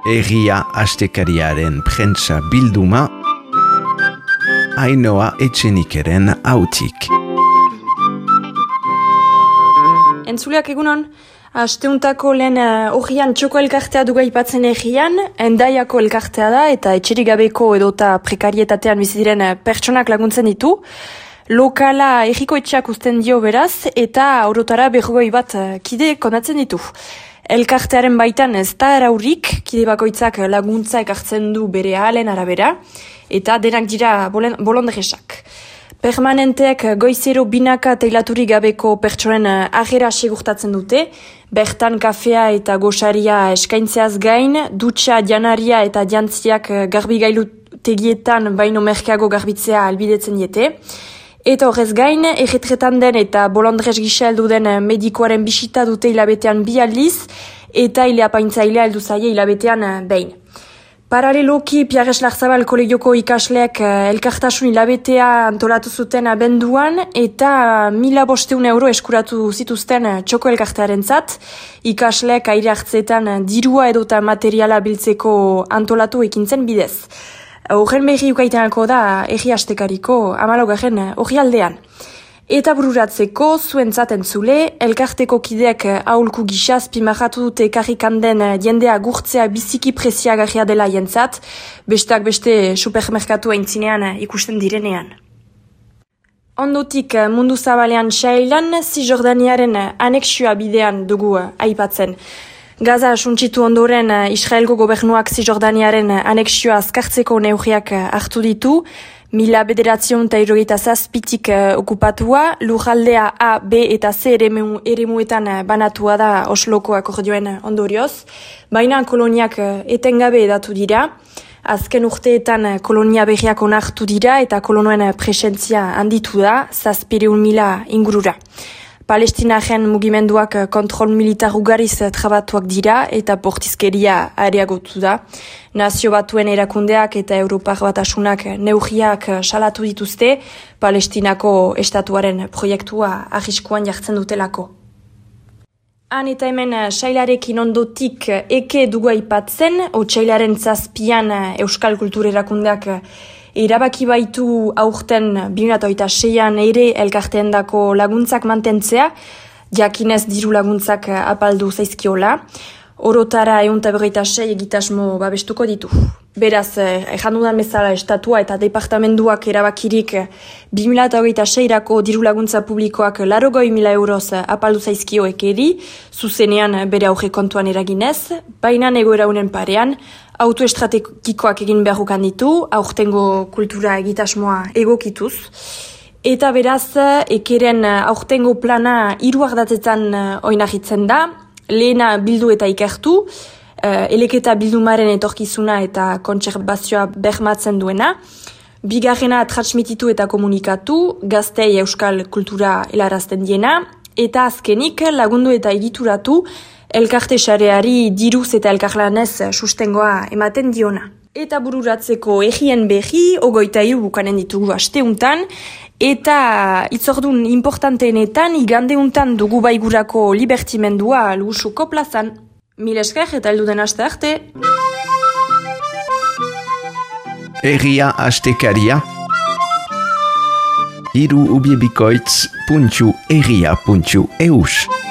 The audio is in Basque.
Egia astekariaren prentsa bilduma, Ainhoa Etxenikeren hautik. Entzuleak egunon, asteuntako lehen Ogian txoko elkartea dugu aipatzen egian, Hendaiako elkartea da eta etxerik gabeko edota prekarietatean bizi diren pertsonak laguntzen ditu. Lokala egiko etxeak uzten dio beraz eta orotara 40 bat kide konatzen ditu. Elkartearen baitan ez da araurik, kide bakoitzak laguntza ekartzen du bere ahalen arabera, eta denak dira bolondresak. Permanenteek goizero binaka teilaturik gabeko pertsonen agera segurtatzen dute, bertan kafea eta gosaria eskaintzeaz gain, dutxa, janaria eta jantziak garbigailutegietan baino merkeago garbitzea albidetzen diete. Eta horrez gain, erretretan den eta bolondrez gisa heldu den medikoaren bisita dute hilabetean 2 aldiz, eta hileapaintzailea heldu zaie hilabetean behin. Paraleloki, Piares Larzabal kolegioko ikasleek elkartasun hilabetea antolatu zuten abenduan, eta 1.500 euro eskuratu zituzten txoko elkartearentzat, ikasleek aire hartzeetan dirua edota materiala biltzeko antolatu ekintzen bidez. Horren berri ukaitenako da egi astekariko 14. orrialdean. Eta bururatzeko zuentzat entzule, elkarteko kideak aholku gisa azpimarratu dute ekarrikan den jendea gurtzea biziki preziagarria dela jentzat, besteak beste supermerkatu aintzinean ikusten direnean. Ondotik mundu zabalean Sailan, Zisjordaniaren anexioa bidean dugu aipatzen. Gaza suntsitu ondoren Israelgo gobernuak Zisjordaniaren anexioa azkartzeko neurriak hartu ditu, 1977tik okupatua, lurraldea A, B eta C eremuetan banatua da Osloko akordioen ondorioz, baina koloniak etengabe edatu dira, azken urteetan kolonia berriak onartu dira eta kolonoen presentzia handitu da, 700.000 ingurura. Palestinaren mugimenduak kontrol militar ugariz trabatuak dira eta bortizkeria areagotu da. Nazio Batuen erakundeak eta Europar Batasunak neurriak salatu dituzte Palestinako estatuaren proiektua arriskuan jartzen dutelako. Han eta hemen Sailarekin ondotik eke dugu aipatzen, otsailaren 7 Euskal Kultur erakundeak erabaki baitu aurten 2026an ere elkarteendako laguntzak mantentzea, jakinez diru laguntzak apaldu zaizkiola, orotara 156 egitasmo babestuko ditu. Beraz, errandudan bezala estatua eta departamenduak erabakirik 2026erako diru laguntza publikoak 80.000 euroz apaldu zaizkio ekeri, zuzenean bere aurrekontuan eraginez, baina egoera honen parean, autoestrategikoak egin beharrukan ditu, aurtengo kultura egitasmoa egokituz. Eta beraz, ekeren aurtengo plana 3 ardatzetan oinarritzen da, lehena bildu eta ikertu, eleketa bildumaren etorkizuna eta kontserbazioa bermatzen duena, bigarrena transmititu eta komunikatu, gaztei euskal kultura helarazten diena, eta azkenik lagundu eta egituratu, elkarte sareari diruz eta elkarlanez sustengoa ematen diona. Eta bururatzeko egien berri, 23 bukanen ditugu asteuntan, eta itzordun importanteenetan igandeuntan dugu baigurako libertimendua Lusuko plazan. Mil esker eta helduden aste arte. Egia astekaria, hiruubiebikoitz.egia.eus